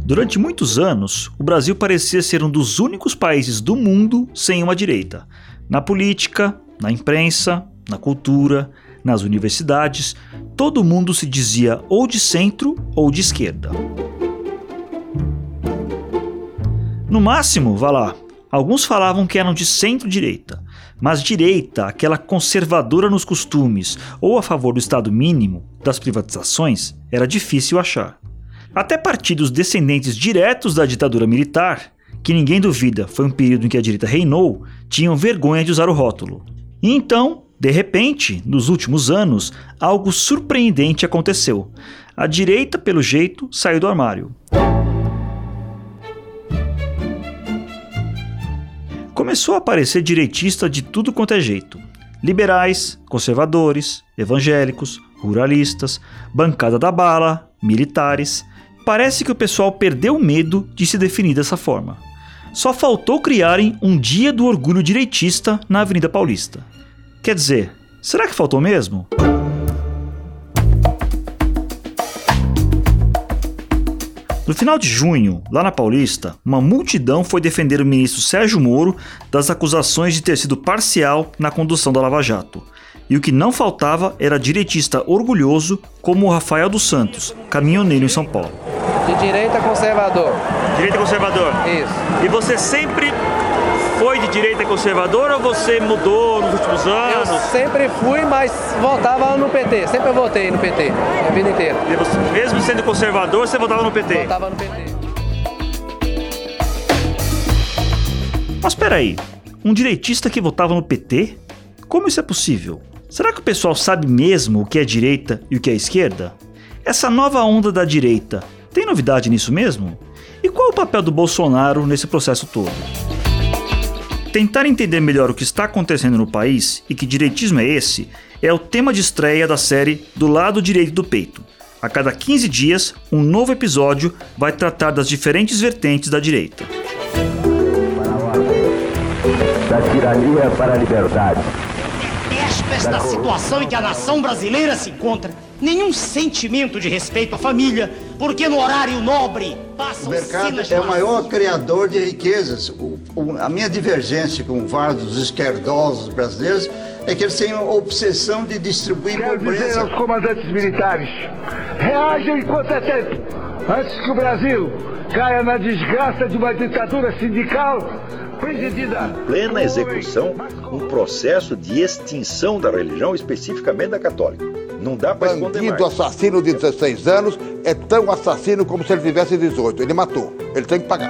Durante muitos anos, o Brasil parecia ser um dos únicos países do mundo sem uma direita. Na política, na imprensa, na cultura, nas universidades, todo mundo se dizia ou de centro ou de esquerda. No máximo, vá lá, alguns falavam que eram de centro-direita, mas direita, aquela conservadora nos costumes ou a favor do Estado mínimo, das privatizações, era difícil achar. Até partidos descendentes diretos da ditadura militar, que ninguém duvida foi um período em que a direita reinou, tinham vergonha de usar o rótulo. E então, de repente, nos últimos anos, algo surpreendente aconteceu. A direita, pelo jeito, saiu do armário. Começou a aparecer direitista de tudo quanto é jeito. Liberais, conservadores, evangélicos, ruralistas, bancada da bala, militares. Parece que o pessoal perdeu o medo de se definir dessa forma. Só faltou criarem um dia do orgulho direitista na Avenida Paulista. Quer dizer, será que faltou mesmo? No final de junho, lá na Paulista, uma multidão foi defender o ministro Sérgio Moro das acusações de ter sido parcial na condução da Lava Jato. E o que não faltava era direitista orgulhoso como o Rafael dos Santos, caminhoneiro em São Paulo. De direita conservador. Direita conservador? Isso. E você sempre foi de direita conservadora ou você mudou nos últimos anos? Eu sempre fui, mas votava no PT. Sempre eu votei no PT, a vida inteira. E você, mesmo sendo conservador, você votava no PT? Votava no PT. Mas peraí, um direitista que votava no PT? Como isso é possível? Será que o pessoal sabe mesmo o que é direita e o que é esquerda? Essa nova onda da direita, tem novidade nisso mesmo? E qual é o papel do Bolsonaro nesse processo todo? Tentar entender melhor o que está acontecendo no país e que direitismo é esse é o tema de estreia da série Do Lado Direito do Peito. A cada 15 dias, um novo episódio vai tratar das diferentes vertentes da direita. Da tirania para a liberdade. Esta situação em que a nação brasileira se encontra, nenhum sentimento de respeito à família, porque no horário nobre passam o mercado é o maior criador de riquezas. A minha divergência com vários esquerdosos brasileiros é que eles têm uma obsessão de distribuir pobreza. Quero dizer aos comandantes militares, reajam enquanto é tempo, antes que o Brasil caia na desgraça de uma ditadura sindical presidida. Em plena execução, um processo de extinção da religião, especificamente da católica. Não dá para esconder mais. Bandido assassino de 16 anos é tão assassino como se ele tivesse 18. Ele matou. Ele tem que pagar.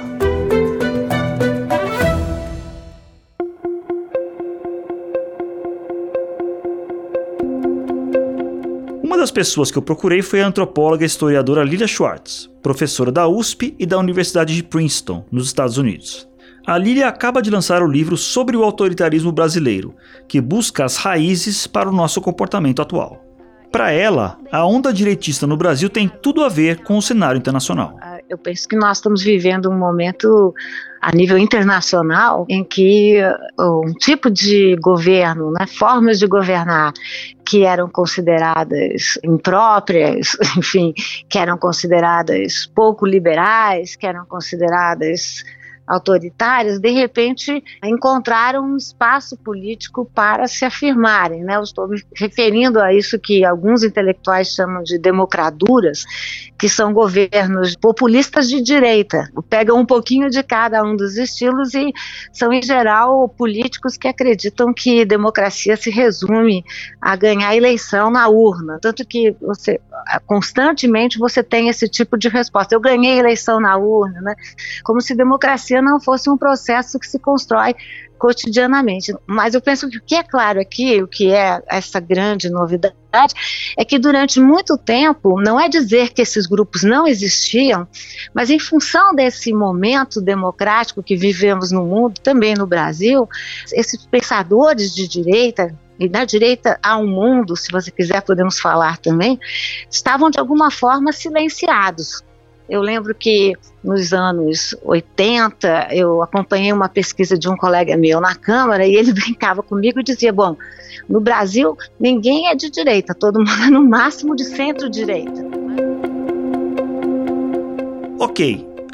Uma das pessoas que eu procurei foi a antropóloga e historiadora Lilia Schwartz, professora da USP e da Universidade de Princeton, nos Estados Unidos. A Lilia acaba de lançar o livro sobre o autoritarismo brasileiro, que busca as raízes para o nosso comportamento atual. Para ela, a onda direitista no Brasil tem tudo a ver com o cenário internacional. Eu penso que nós estamos vivendo um momento a nível internacional em que um tipo de governo, formas de governar que eram consideradas impróprias, enfim, que eram consideradas pouco liberais, que eram consideradas autoritárias, de repente encontraram um espaço político para se afirmarem, Eu estou me referindo a isso que alguns intelectuais chamam de democraduras, que são governos populistas de direita, pegam um pouquinho de cada um dos estilos e são, em geral, políticos que acreditam que democracia se resume a ganhar a eleição na urna, tanto que constantemente você tem esse tipo de resposta, eu ganhei a eleição na urna, como se democracia não fosse um processo que se constrói cotidianamente. Mas eu penso que o que é claro aqui, o que é essa grande novidade, é que durante muito tempo, não é dizer que esses grupos não existiam, mas em função desse momento democrático que vivemos no mundo, também no Brasil, esses pensadores de direita, e na direita há um mundo, se você quiser podemos falar também, estavam de alguma forma silenciados. Eu lembro que nos anos 80 eu acompanhei uma pesquisa de um colega meu na Câmara e ele brincava comigo e dizia, bom, no Brasil ninguém é de direita, todo mundo é no máximo de centro-direita. Ok,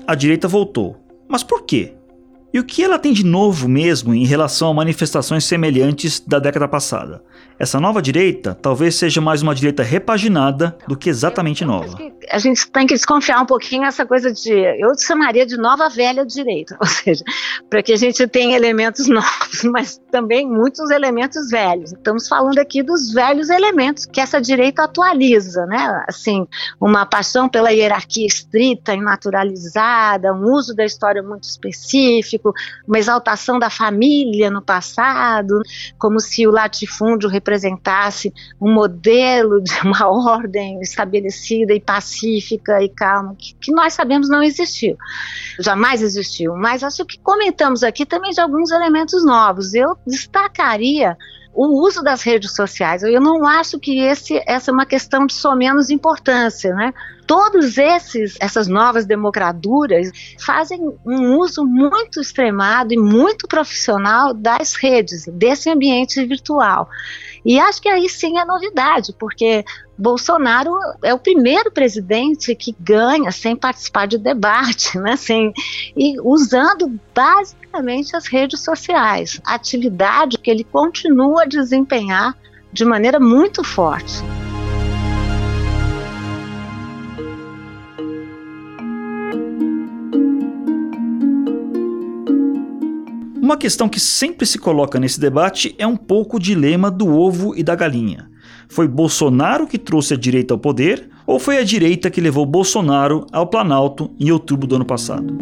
a direita voltou. Mas por quê? E o que ela tem de novo mesmo em relação a manifestações semelhantes da década passada? Essa nova direita talvez seja mais uma direita repaginada do que exatamente nova. A gente tem que desconfiar um pouquinho essa coisa eu chamaria de nova velha direita, ou seja, para que a gente tenha elementos novos, mas também muitos elementos velhos. Estamos falando aqui dos velhos elementos que essa direita atualiza, né? Assim, uma paixão pela hierarquia estrita e naturalizada, um uso da história muito específico, uma exaltação da família no passado, como se o latifúndio representasse um modelo de uma ordem estabelecida e pacífica e calma, que nós sabemos não existiu, jamais existiu. Mas acho que comentamos aqui também de alguns elementos novos. Eu destacaria o uso das redes sociais. Eu não acho que essa é uma questão de só menos importância, né? Todos essas novas democraduras fazem um uso muito extremado e muito profissional das redes, desse ambiente virtual. E acho que aí sim é novidade, porque Bolsonaro é o primeiro presidente que ganha sem participar de debate, né? E usando basicamente as redes sociais, atividade que ele continua a desempenhar de maneira muito forte. Uma questão que sempre se coloca nesse debate é um pouco o dilema do ovo e da galinha. Foi Bolsonaro que trouxe a direita ao poder ou foi a direita que levou Bolsonaro ao Planalto em outubro do ano passado?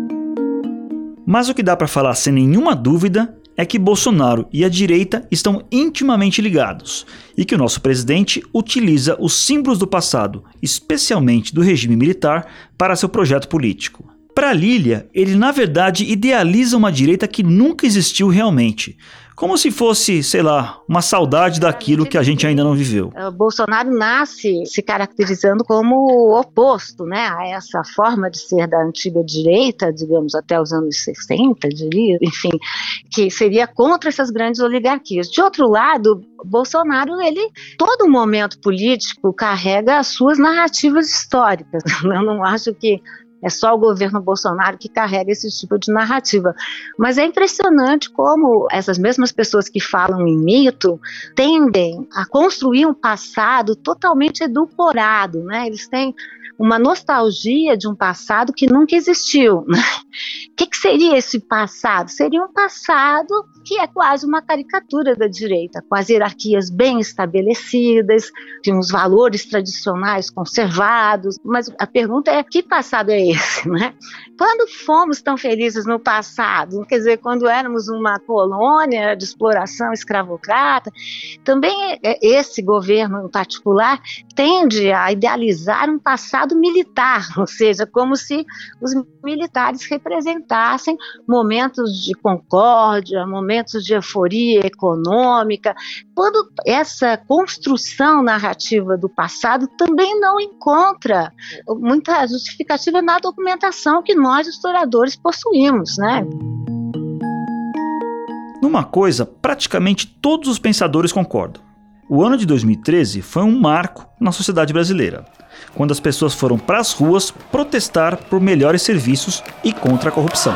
Mas o que dá para falar sem nenhuma dúvida é que Bolsonaro e a direita estão intimamente ligados e que o nosso presidente utiliza os símbolos do passado, especialmente do regime militar, para seu projeto político. Para Lília, ele na verdade idealiza uma direita que nunca existiu realmente, como se fosse, sei lá, uma saudade daquilo que a gente ainda não viveu. Bolsonaro nasce se caracterizando como o oposto, né, a essa forma de ser da antiga direita, digamos, até os anos 60, diria, enfim, que seria contra essas grandes oligarquias. De outro lado, Bolsonaro, todo momento político carrega as suas narrativas históricas. Eu não acho que é só o governo Bolsonaro que carrega esse tipo de narrativa. Mas é impressionante como essas mesmas pessoas que falam em mito tendem a construir um passado totalmente edulcorado, né? Eles têm uma nostalgia de um passado que nunca existiu, né? O que seria esse passado? Seria um passado que é quase uma caricatura da direita, com as hierarquias bem estabelecidas, de uns valores tradicionais conservados. Mas a pergunta é, que passado é esse, né? Quando fomos tão felizes no passado, quer dizer, quando éramos uma colônia de exploração escravocrata, também esse governo em particular tende a idealizar um passado militar, ou seja, como se os militares representassem momentos de concórdia, momentos de euforia econômica, quando essa construção narrativa do passado também não encontra muita justificativa na documentação que nós, historiadores, possuímos, né? Numa coisa, praticamente todos os pensadores concordam. O ano de 2013 foi um marco na sociedade brasileira, quando as pessoas foram para as ruas protestar por melhores serviços e contra a corrupção.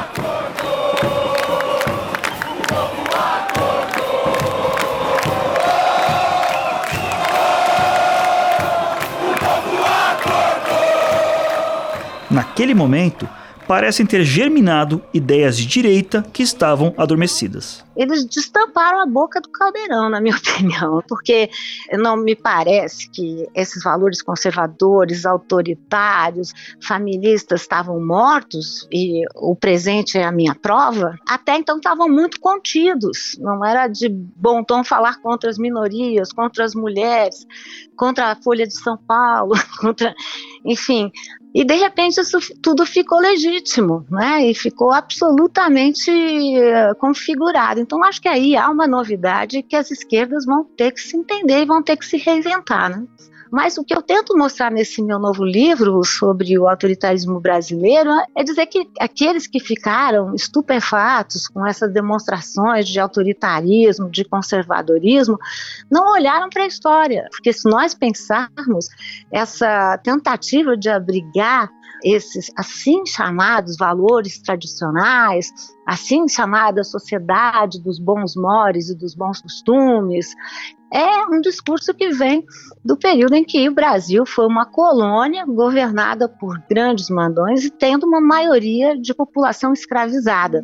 Naquele momento, parecem ter germinado ideias de direita que estavam adormecidas. Eles destamparam a boca do caldeirão, na minha opinião, porque não me parece que esses valores conservadores, autoritários, familistas estavam mortos, e o presente é a minha prova. Até então estavam muito contidos, não era de bom tom falar contra as minorias, contra as mulheres, contra a Folha de São Paulo, enfim. E de repente isso tudo ficou legítimo, né? E ficou absolutamente configurado. Então acho que aí há uma novidade que as esquerdas vão ter que se entender e vão ter que se reinventar, né? Mas o que eu tento mostrar nesse meu novo livro sobre o autoritarismo brasileiro é dizer que aqueles que ficaram estupefatos com essas demonstrações de autoritarismo, de conservadorismo, não olharam para a história. Porque se nós pensarmos essa tentativa de abrigar esses assim chamados valores tradicionais, assim chamada sociedade dos bons mores e dos bons costumes, é um discurso que vem do período em que o Brasil foi uma colônia governada por grandes mandões e tendo uma maioria de população escravizada.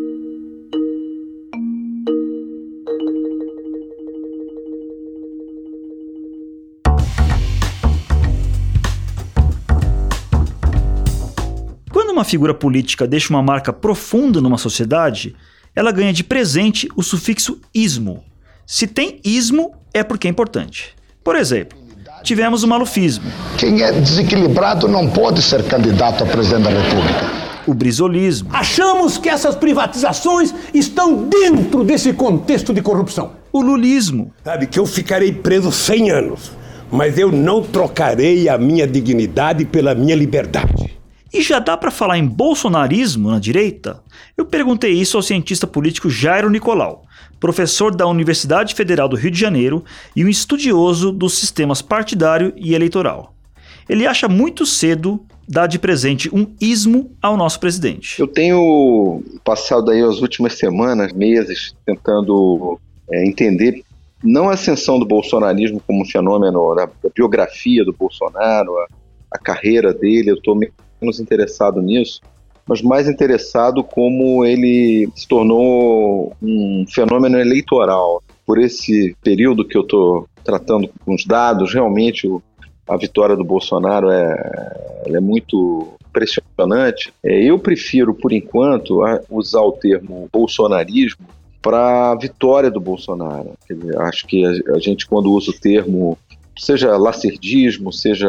Quando uma figura política deixa uma marca profunda numa sociedade, ela ganha de presente o sufixo ismo. Se tem ismo, é porque é importante. Por exemplo, tivemos o malufismo. Quem é desequilibrado não pode ser candidato a presidente da República. O brizolismo. Achamos que essas privatizações estão dentro desse contexto de corrupção. O lulismo. Sabe que eu ficarei preso 100 anos, mas eu não trocarei a minha dignidade pela minha liberdade. E já dá para falar em bolsonarismo na direita? Eu perguntei isso ao cientista político Jairo Nicolau, professor da Universidade Federal do Rio de Janeiro e um estudioso dos sistemas partidário e eleitoral. Ele acha muito cedo dar de presente um ismo ao nosso presidente. Eu tenho passado aí as últimas semanas, meses, tentando entender não a ascensão do bolsonarismo como um fenômeno da biografia do Bolsonaro, a carreira dele. Eu estou menos interessado nisso, mas mais interessado como ele se tornou um fenômeno eleitoral. Por esse período que eu estou tratando com os dados, realmente a vitória do Bolsonaro é muito impressionante. Eu prefiro, por enquanto, usar o termo bolsonarismo para a vitória do Bolsonaro. Acho que a gente, quando usa o termo, seja lacerdismo, seja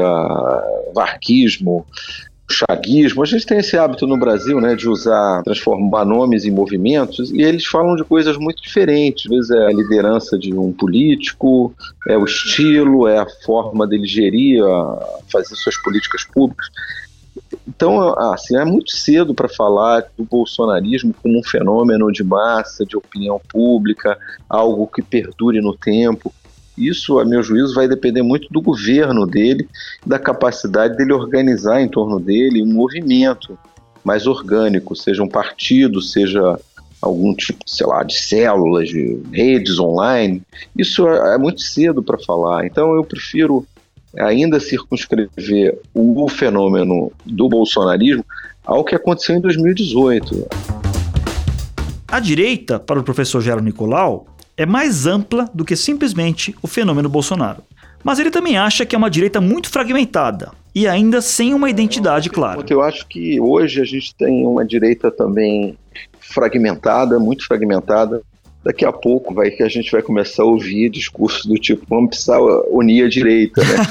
varquismo, chaguismo, a gente tem esse hábito no Brasil, né, de transformar nomes em movimentos, e eles falam de coisas muito diferentes. Às vezes é a liderança de um político, é o estilo, é a forma dele gerir, fazer suas políticas públicas. Então, assim, é muito cedo para falar do bolsonarismo como um fenômeno de massa, de opinião pública, algo que perdure no tempo. Isso, a meu juízo, vai depender muito do governo dele, da capacidade dele organizar em torno dele um movimento mais orgânico, seja um partido, seja algum tipo, sei lá, de células, de redes online. Isso é muito cedo para falar. Então eu prefiro ainda circunscrever o fenômeno do bolsonarismo ao que aconteceu em 2018. A direita, para o professor Jairo Nicolau, é mais ampla do que simplesmente o fenômeno Bolsonaro. Mas ele também acha que é uma direita muito fragmentada e ainda sem uma identidade clara. Eu acho que hoje a gente tem uma direita também fragmentada, muito fragmentada. Daqui a pouco a gente vai começar a ouvir discursos do tipo, vamos precisar unir a direita, né?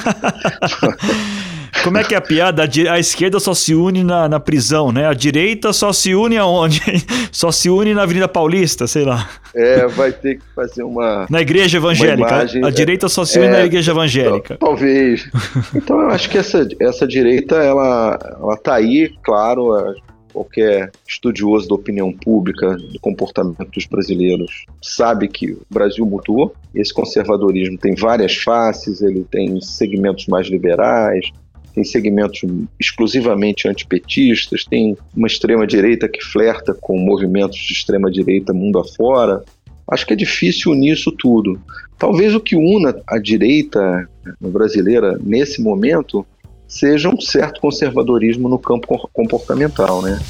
Como é que é a piada? A esquerda só se une na prisão, né? A direita só se une aonde? Só se une na Avenida Paulista, sei lá. Vai ter que fazer na igreja evangélica. Imagem, a direita só se une na igreja evangélica. Talvez. Então eu acho que essa direita, ela tá aí, claro. Qualquer estudioso da opinião pública, do comportamento dos brasileiros, sabe que o Brasil mudou. Esse conservadorismo tem várias faces, ele tem segmentos mais liberais, tem segmentos exclusivamente antipetistas, tem uma extrema-direita que flerta com movimentos de extrema-direita mundo afora. Acho que é difícil unir isso tudo. Talvez o que una a direita brasileira nesse momento seja um certo conservadorismo no campo comportamental, né?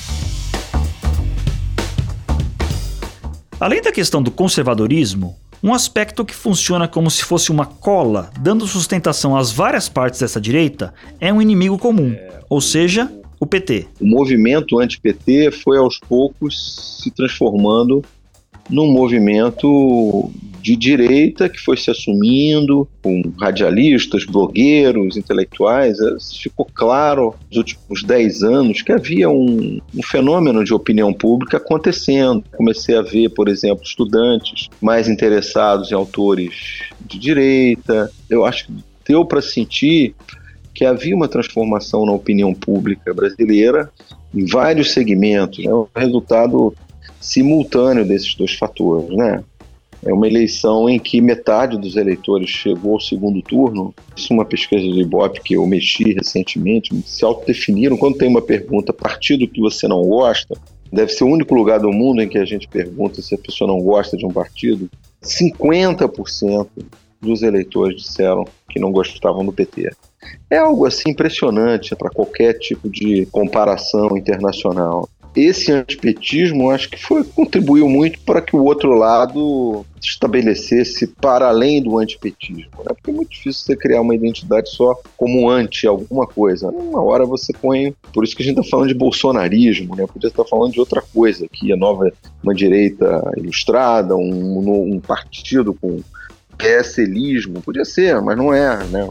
Além da questão do conservadorismo, um aspecto que funciona como se fosse uma cola, dando sustentação às várias partes dessa direita, é um inimigo comum, ou seja, o PT. O movimento anti-PT foi aos poucos se transformando num movimento de direita que foi se assumindo, com radialistas, blogueiros, intelectuais. Ficou claro nos últimos 10 anos que havia um fenômeno de opinião pública acontecendo. Comecei a ver, por exemplo, estudantes mais interessados em autores de direita. Eu acho que deu para sentir que havia uma transformação na opinião pública brasileira em vários segmentos. É um resultado simultâneo desses dois fatores, né? É uma eleição em que metade dos eleitores chegou ao segundo turno. Isso é uma pesquisa do Ibope que eu mexi recentemente, se autodefiniram. Quando tem uma pergunta, partido que você não gosta, deve ser o único lugar do mundo em que a gente pergunta se a pessoa não gosta de um partido. 50% dos eleitores disseram que não gostavam do PT. É algo assim impressionante para qualquer tipo de comparação internacional. Esse antipetismo, acho que contribuiu muito para que o outro lado se estabelecesse para além do antipetismo, né? Porque é muito difícil você criar uma identidade só como anti alguma coisa. Uma hora você põe... Por isso que a gente está falando de bolsonarismo, né? Podia estar falando de outra coisa aqui, uma direita ilustrada, um partido com PSLismo. Podia ser, mas não é, né?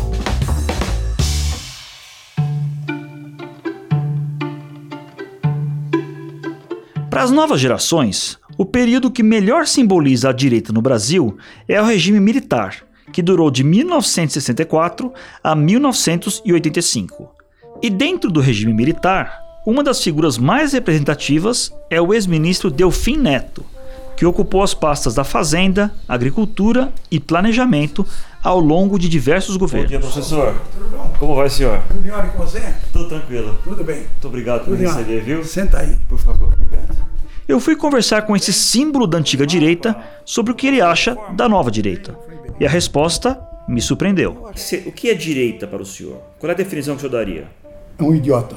Para as novas gerações, o período que melhor simboliza a direita no Brasil é o regime militar, que durou de 1964 a 1985. E dentro do regime militar, uma das figuras mais representativas é o ex-ministro Delfim Neto, que ocupou as pastas da Fazenda, Agricultura e Planejamento ao longo de diversos governos. Bom dia, professor. Tudo bom? Como vai, senhor? Tudo em ordem com você? Tudo tranquilo. Tudo bem. Muito obrigado por me receber, viu? Senta aí. Por favor, obrigado. Eu fui conversar com esse símbolo da antiga direita sobre o que ele acha da nova direita. E a resposta me surpreendeu. O que é direita para o senhor? Qual é a definição que o senhor daria? É um idiota.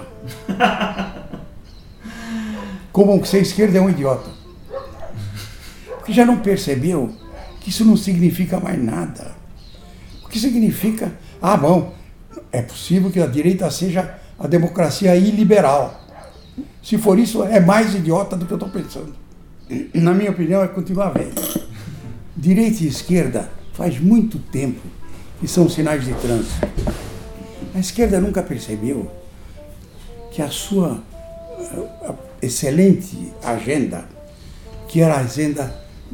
Como ser esquerda é um idiota. Porque já não percebeu que isso não significa mais nada. O que significa... bom, é possível que a direita seja a democracia iliberal. Se for isso, é mais idiota do que eu estou pensando. Na minha opinião, é continuar velho. Direita e esquerda faz muito tempo que são sinais de trânsito. A esquerda nunca percebeu que a sua excelente agenda, que era a agenda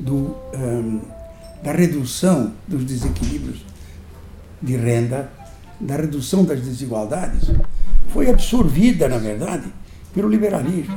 da redução dos desequilíbrios de renda, da redução das desigualdades, foi absorvida, na verdade, pelo liberalismo.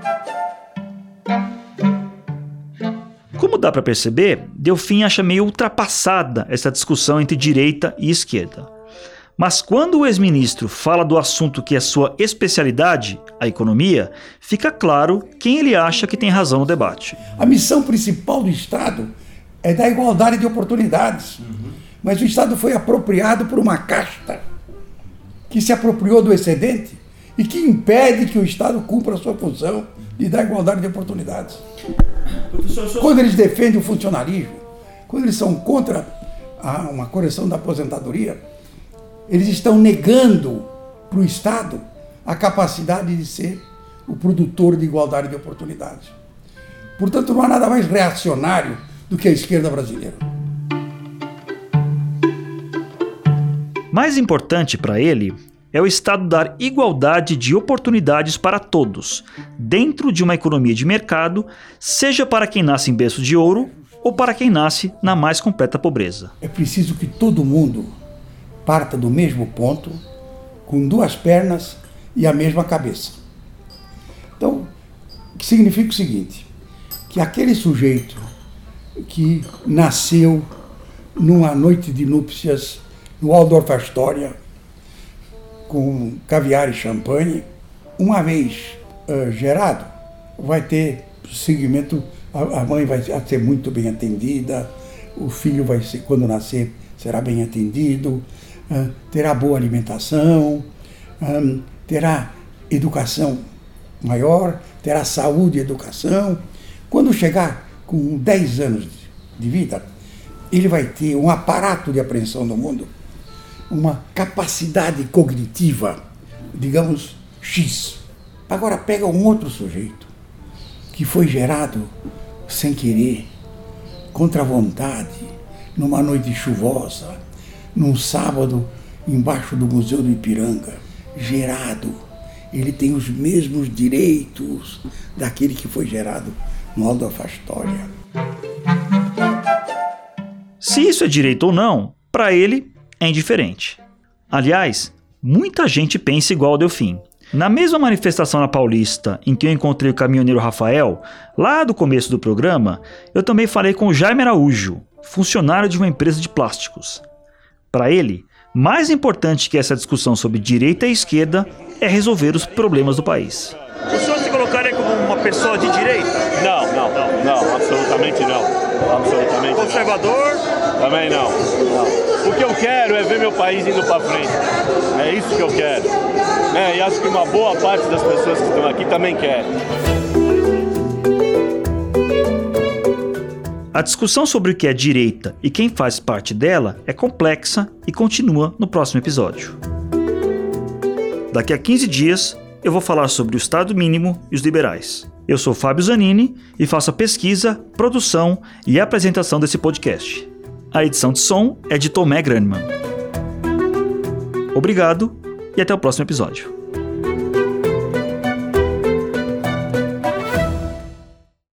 Como dá para perceber, Delfim acha meio ultrapassada essa discussão entre direita e esquerda. Mas quando o ex-ministro fala do assunto que é sua especialidade, a economia, fica claro quem ele acha que tem razão no debate. A missão principal do Estado é da igualdade de oportunidades. Mas o Estado foi apropriado por uma casta que se apropriou do excedente e que impede que o Estado cumpra a sua função de dar igualdade de oportunidades. Quando eles defendem o funcionalismo, quando eles são contra uma correção da aposentadoria, eles estão negando para o Estado a capacidade de ser o produtor de igualdade de oportunidades. Portanto, não há nada mais reacionário do que a esquerda brasileira. Mais importante para ele é o Estado dar igualdade de oportunidades para todos, dentro de uma economia de mercado, seja para quem nasce em berço de ouro ou para quem nasce na mais completa pobreza. É preciso que todo mundo parta do mesmo ponto, com duas pernas e a mesma cabeça. Então, o que significa o seguinte, que aquele sujeito que nasceu numa noite de núpcias no Waldorf Astoria, com caviar e champanhe, uma vez gerado, vai ter seguimento, a mãe vai ser muito bem atendida, o filho vai ser, quando nascer, será bem atendido, terá boa alimentação, terá educação maior, terá saúde e educação. Quando chegar com 10 anos de vida, ele vai ter um aparato de apreensão do mundo, uma capacidade cognitiva, digamos, X. Agora pega um outro sujeito que foi gerado sem querer, contra a vontade, numa noite chuvosa, num sábado, embaixo do Museu do Ipiranga, gerado. Ele tem os mesmos direitos daquele que foi gerado no Waldorf Astoria. Se isso é direito ou não, para ele, é indiferente. Aliás, muita gente pensa igual ao Delfim. Na mesma manifestação na Paulista em que eu encontrei o caminhoneiro Rafael, lá do começo do programa, eu também falei com o Jaime Araújo, funcionário de uma empresa de plásticos. Para ele, mais importante que essa discussão sobre direita e esquerda é resolver os problemas do país. O senhor se colocaria como uma pessoa de direita? Não, absolutamente não. Absolutamente conservador? Não. Também não. O que eu quero é ver meu país indo para frente. É isso que eu quero. E acho que uma boa parte das pessoas que estão aqui também quer. A discussão sobre o que é direita e quem faz parte dela é complexa e continua no próximo episódio. Daqui a 15 dias, eu vou falar sobre o Estado mínimo e os liberais. Eu sou Fábio Zanini e faço a pesquisa, produção e apresentação desse podcast. A edição de som é de Tomé Granman. Obrigado e até o próximo episódio.